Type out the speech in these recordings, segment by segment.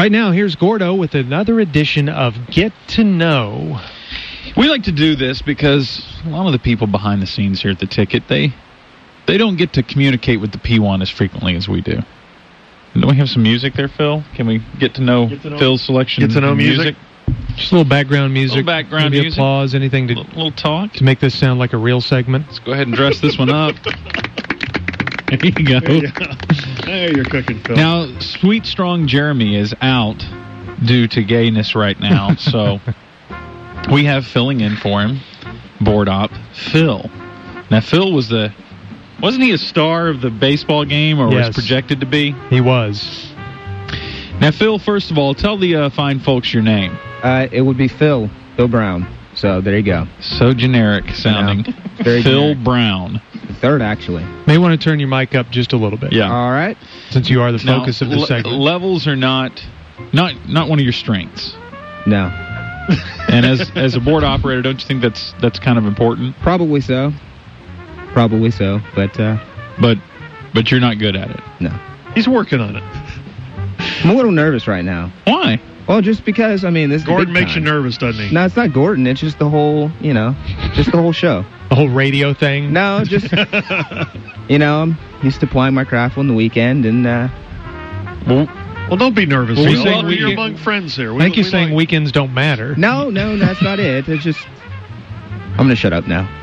Right now, here's Gordo with another edition of Get to Know. We like to do this because a lot of the people behind the scenes here at the Ticket, they don't get to communicate with the P1 as frequently as we do. Do we have some music there, Phil? Can we get to know Phil's selection? Get to know music? Just a little background music. Little background maybe music. Applause, anything to little talk to make this sound like a real segment. Let's go ahead and dress this one up. There you go. Hey, you're cooking, Phil. Now, Sweet Strong Jeremy is out due to gayness right now, so we have filling in for him, board op Phil. Now, Phil wasn't he a star of the baseball game, or Yes. was projected to be? He was. Now, Phil, first of all, tell the fine folks your name. It would be Phil Brown. So there you go. So generic sounding. Very Phil generic. Brown. Third, actually. May want to turn your mic up just a little bit. Yeah. All right. Since you are the Now, focus of the segment. Levels are not one of your strengths. No. And as a board operator, don't you think that's kind of important? Probably so. But But you're not good at it. no. He's working on it. I'm a little nervous right now. Why? Well, just because, this is Gordon big makes you time. nervous, doesn't he? No, it's not Gordon. It's just the whole, just the whole show. The whole radio thing. No, just, I'm used to plying my craft on the weekend, and Well, don't be nervous. Well, we Phil. say You're we- among friends here. I think you're saying weekends don't matter. no, that's not it. It's just, I'm going to shut up now.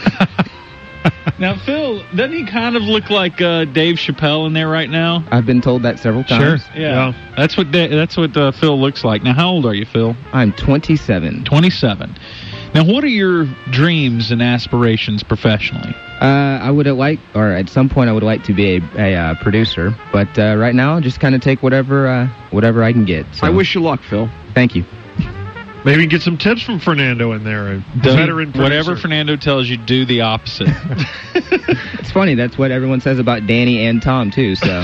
Now, Phil, doesn't he kind of look like Dave Chappelle in there right now? I've been told that several times. Sure. Yeah. That's what Phil looks like. Now, how old are you, Phil? I'm 27. 27. Now, what are your dreams and aspirations professionally? At some point I would like to be a producer, but right now I'll just kind of take whatever I can get. So. I wish you luck, Phil. Thank you. Maybe get some tips from Fernando in there. A veteran producer. Whatever Fernando tells you, do the opposite. It's funny, that's what everyone says about Danny and Tom, too, so.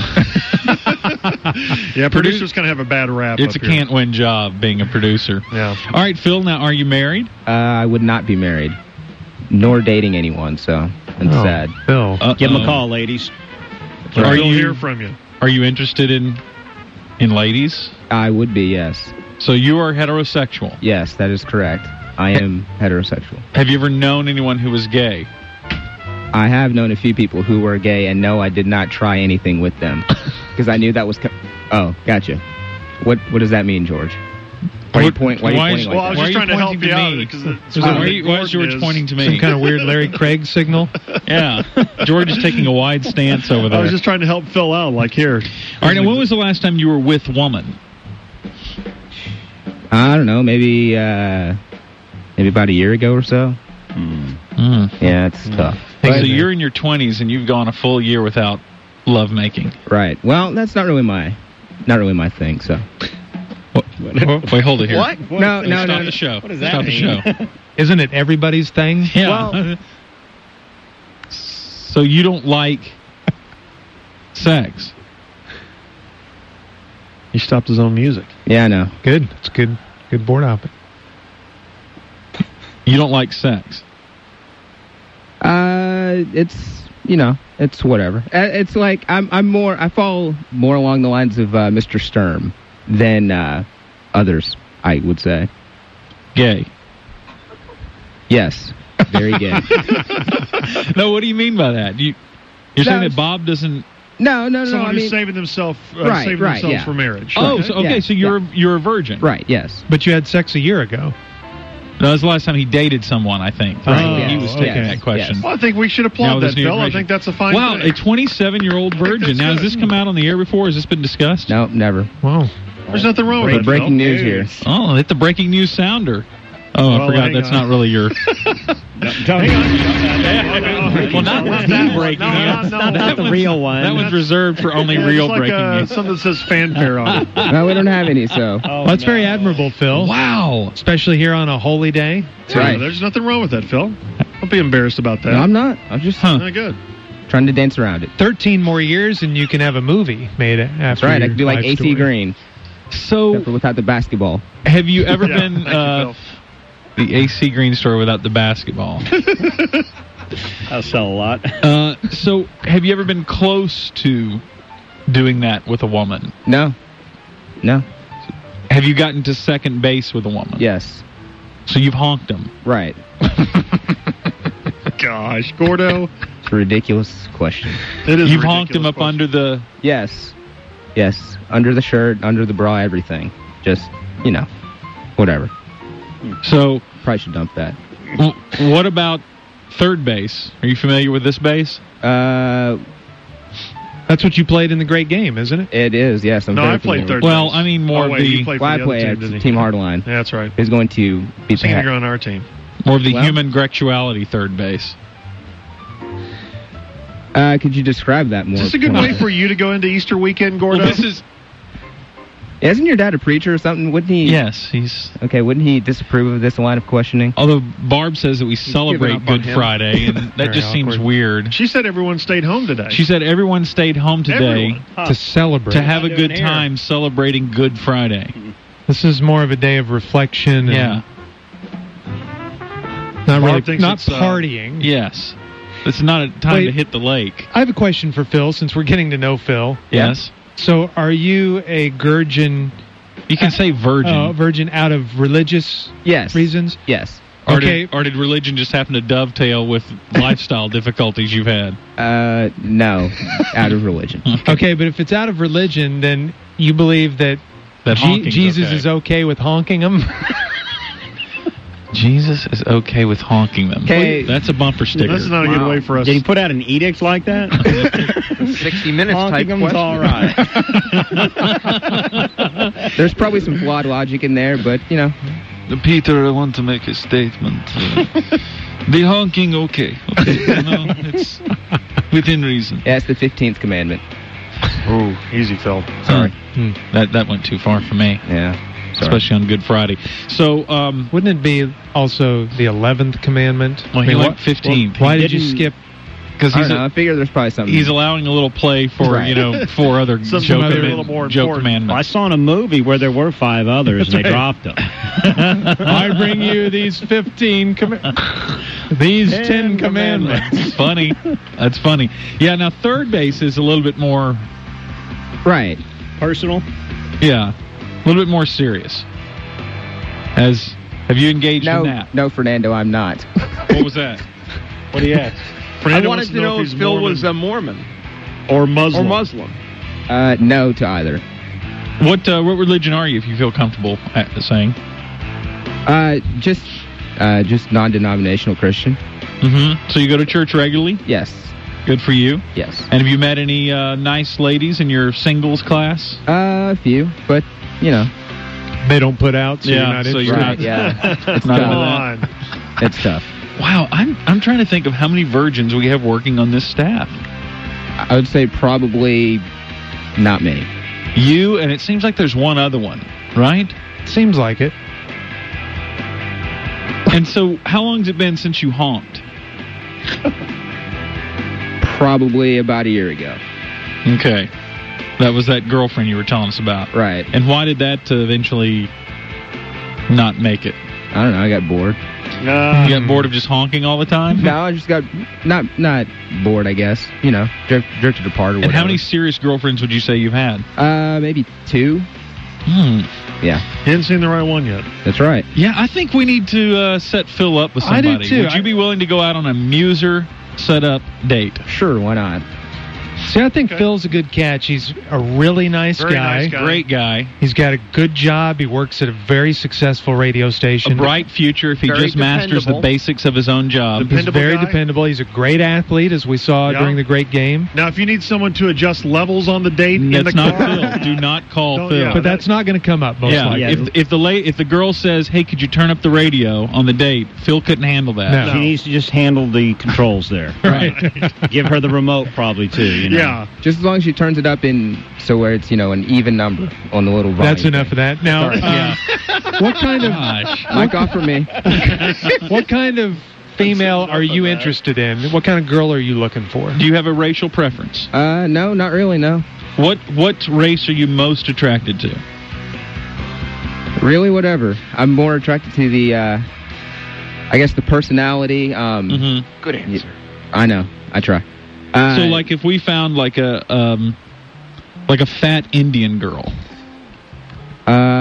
Yeah, producers kind of have a bad rap. It's a up here. can't-win job being a producer. Yeah. All right, Phil, now, are you married? I would not be married, nor dating anyone, so it's sad. Phil. Give him a call, ladies. Are We'll you hear from you. Are you interested in ladies? I would be, yes. So you are heterosexual. Yes, that is correct. I am heterosexual. Have you ever known anyone who was gay? I have known a few people who were gay, and no, I did not try anything with them, because I knew that was... Oh, gotcha. What does that mean, George? Why are you pointing like Well, I was that? just trying to help pointing you to out. me? Because Why is George pointing to me? Some kind of weird Larry Craig signal. Yeah. George is taking a wide stance over there. I was just trying to help Phil out, like here. All right, now when was the last time you were with woman? I don't know, maybe about a year ago or so. Yeah, it's tough. So But- you're in your 20s and you've gone a full year without lovemaking. Right. Well, that's not really my thing. So. Wait, hold it here. What? No. Stop the show. What does that Stop mean? the show. Isn't it everybody's thing? Yeah. Well- So you don't like sex? He stopped his own music. Yeah, I know. Good. It's good. Good board op. You don't like sex? It's whatever. It's like I fall more along the lines of Mr. Sturm than others, I would say. Gay? Yes, very gay. No, what do you mean by that? You're saying that Bob doesn't... No. Someone I who's mean, saving themselves Right, yeah. for marriage. Oh, so, okay, Yeah, so you're a virgin. right. Yes. But you had sex a year ago. No, that was the last time he dated someone, I think. Right, He yes, was taking yes, that question. yes. Well, I think we should applaud Now, that, this new Phil. I information. think that's a fine Wow, thing. a 27-year-old virgin. Now, has this come out on the air before? Has this been discussed? No, never. Wow. There's nothing wrong with that, Breaking Phil. news here. Oh, hit the breaking news sounder. Oh, I Well, forgot hang that's on. not really your... Well, not the breaking news. Not the real one. That one's reserved for only Yeah, real it's like, breaking news. something that says fanfare on it. No, we don't have any. So. Well, that's very admirable, Phil. Wow. Especially here on a holy day. That's right. There's nothing wrong with that, Phil. Don't be embarrassed about that. No, I'm not. I'm just Not good. trying to dance around it. 13 more years and you can have a movie made after That's right. I your can do like life AC story. Green, So, except for without the basketball. have you ever Yeah, been thank you, Phil. the AC Green story without the basketball? I'll sell a lot. So, have you ever been close to doing that with a woman? No. Have you gotten to second base with a woman? Yes. So you've honked them. Right. Gosh, Gordo. It's a ridiculous question. It is. You've honked them up under the... Yes. Yes. Under the shirt, under the bra, everything. Just, whatever. So... Probably should dump that. What about third base? Are you familiar with this base? That's what you played in the great game, isn't it? It is, yes. No, I played third base. Well, I mean more of the... I play at Team Hardline. Yeah, that's right. Who's going to be Senior on our team. More of the human grexuality third base. Could you describe that more? Is this a good way for you to go into Easter weekend, Gordo? Well, this is... Isn't your dad a preacher or something? Wouldn't he? Yes, he's... Okay, wouldn't he disapprove of this line of questioning? Although Barb says that we celebrate Good Friday, and that just seems weird. She said everyone stayed home today. She said everyone stayed home today to celebrate. To have a good time celebrating Good Friday. This is more of a day of reflection. And not really, not partying. Yes. It's not a time to hit the lake. I have a question for Phil, since we're getting to know Phil. Yes. So, are you a gurgin? You can say virgin. Virgin out of religious reasons? Yes. Or did religion just happen to dovetail with lifestyle difficulties you've had? No, out of religion. Okay, but if it's out of religion, then you believe that Jesus is okay with honking them? Jesus is okay with honking them. Okay. That's a bumper sticker. That's not a good way for us. Did he put out an edict like that? 60 Minutes type question. All right. There's probably some flawed logic in there, but, Peter, I want to make a statement. The honking, okay. It's within reason. Yeah, it's the 15th commandment. Oh, easy, Phil. Sorry. That went too far for me. Yeah. Especially on Good Friday. So, wouldn't it be also the 11th commandment? Well, he went 15th. Why did you skip? Because I figure there's probably something. He's allowing a little play for, 4 other joke commandments. Well, I saw in a movie where there were 5 others, and they dropped them. I bring you these 15 these 10 commandments. Funny. That's funny. Yeah, now third base is a little bit more... Right. Personal? Yeah. A little bit more serious. Have you engaged in that? No, Fernando, I'm not. What was that? What do you ask? I wanted to know if Phil was a Mormon. Or Muslim. No to either. What religion are you, if you feel comfortable saying? Just non-denominational Christian. Mm-hmm. So you go to church regularly? Yes. Good for you. Yes. And have you met any nice ladies in your singles class? A few, but, They don't put out, so you're not so interested. you're not, It's not tough. It's tough. Wow, I'm trying to think of how many virgins we have working on this staff. I would say probably not many. You, and it seems like there's one other one, right? Seems like it. And so, how long has it been since you honked? Probably about a year ago. Okay. That was that girlfriend you were telling us about. Right. And why did that eventually not make it? I don't know. I got bored. You got bored of just honking all the time? No, I just got not bored, I guess. Drifted apart or whatever. And how many serious girlfriends would you say you've had? Maybe 2. Yeah. You haven't seen the right one yet. That's right. Yeah, I think we need to set Phil up with somebody. I do, too. Would you be willing to go out on a Muser set-up date? Sure, why not? See, I think Phil's a good catch. He's a really nice guy. Great guy. He's got a good job. He works at a very successful radio station. A bright future if he just masters the basics of his own job. He's very dependable. He's a great athlete, as we saw during the great game. Now, if you need someone to adjust levels on the date in the car... That's not Phil. Do not call Phil. But that's not going to come up most likely. If the girl says, hey, could you turn up the radio on the date, Phil couldn't handle that. No. She needs to just handle the controls there. Right. Give her the remote probably, too. Yeah. Just as long as she turns it up so where it's, an even number on the little volume. That's enough of that. Now, what kind of... Mic off for me. What kind of female are you interested in? What kind of girl are you looking for? Do you have a racial preference? No, not really, no. What race are you most attracted to? Really, whatever. I'm more attracted to the, I guess, the personality. Good answer. I know. I try. So, like, if we found like a fat Indian girl,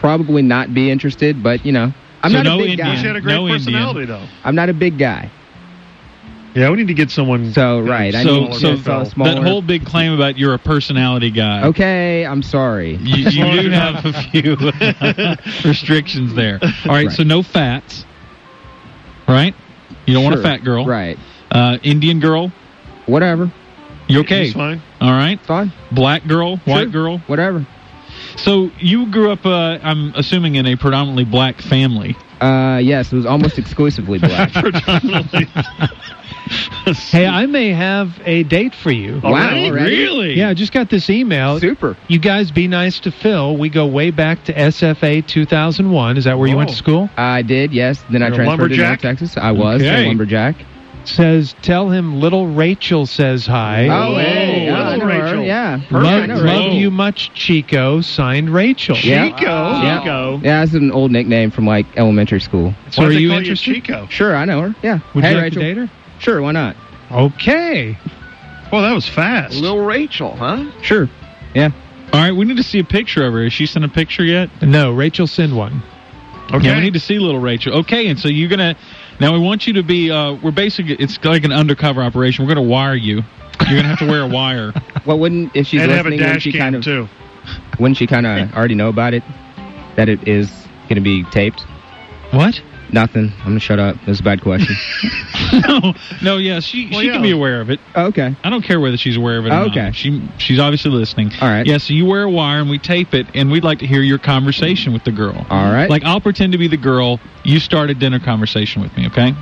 probably not be interested, but, you know, I'm not a big guy. She had a great personality, though. I'm not a big guy. Yeah, we need to get someone. So, right. I need to get smaller. That whole big claim about you're a personality guy. Okay, I'm sorry. You do have a few restrictions there. All right, so no fats. Right? You don't want a fat girl. Right. Indian girl. Whatever. You okay? He's fine. All right. Fine. Black girl. White girl. Whatever. So you grew up, I'm assuming, in a predominantly black family. Yes, it was almost exclusively black. Predominantly. Hey, I may have a date for you. Wow, really? Yeah, I just got this email. Super. You guys be nice to Phil. We go way back to SFA 2001. Is that where you went to school? I did, yes. Then I transferred to North Texas. I was a lumberjack. Says, tell him little Rachel says hi. Oh, hey. Little Rachel. Yeah. Love you much, Chico. Signed, Rachel. Chico. Yeah, that's an old nickname from, like, elementary school. So are you interested? interested? Sure, I know her. Yeah. Would you like Rachel. to date her? Sure, why not? Okay. Well, that was fast. Little Rachel, huh? Sure. Yeah. All right, we need to see a picture of her. Has she sent a picture yet? No, Rachel send one. Okay. Yeah, we need to see little Rachel. Okay, and so you're going to... Now, we want you to be... we're basically... It's like an undercover operation. We're going to wire you. You're going to have to wear a wire. Well, if she's and listening, have a dash cam, too. Wouldn't she kind of already know about it? That it is going to be taped? What? Nothing. I'm going to shut up. That was a bad question. No, yeah, she can be aware of it. Oh, okay. I don't care whether she's aware of it or okay. not. She's obviously listening. All right. Yeah, so you wear a wire and we tape it, and we'd like to hear your conversation with the girl. All right. Like, I'll pretend to be the girl. You start a dinner conversation with me, okay?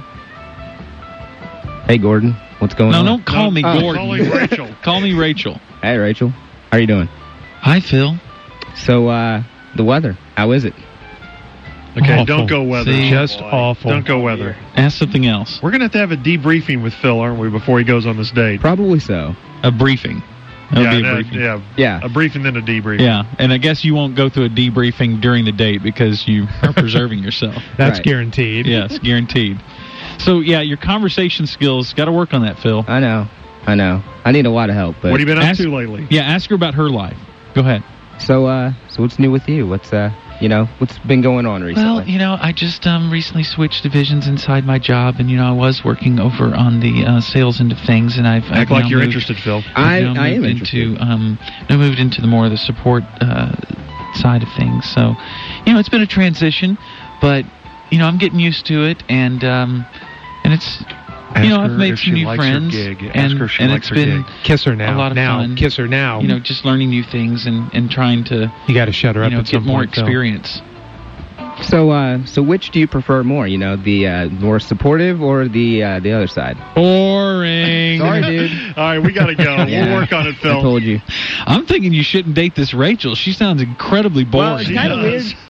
Hey, Gordon. What's going on? No, don't call me Gordon. Call me Rachel. Call me Rachel. Hey, Rachel. How are you doing? Hi, Phil. So, the weather. How is it? Okay, Awful. don't go weather. See? Just awful. Don't go weather. Ask something else. We're going to have a debriefing with Phil, aren't we, before he goes on this date? Probably so. A briefing. That would be a briefing. Yeah. A briefing, then a debriefing. Yeah, and I guess you won't go through a debriefing during the date because you are preserving yourself. That's Right. guaranteed. Yes, guaranteed. So, yeah, your conversation skills, got to work on that, Phil. I know. I need a lot of help. But What have you been up to lately? Yeah, ask her about her life. Go ahead. So what's new with you? What's been going on recently? Well, I just recently switched divisions inside my job, and I was working over on the sales end of things, and I've Act like you're interested, Phil. I am interested. I moved into the more of the support side of things. So, it's been a transition, but I'm getting used to it, and it's. I've made some new friends, and it's been Kiss her now. a lot of fun. Kiss her now. Just learning new things and trying to. You got to shut her up. At get some more point, Phil. experience. So which do you prefer more? The more supportive or the other side? Boring. Sorry, dude. All right, we got to go. Yeah. We'll work on it, Phil. I told you. I'm thinking you shouldn't date this Rachel. She sounds incredibly boring. Well, it's kind of weird.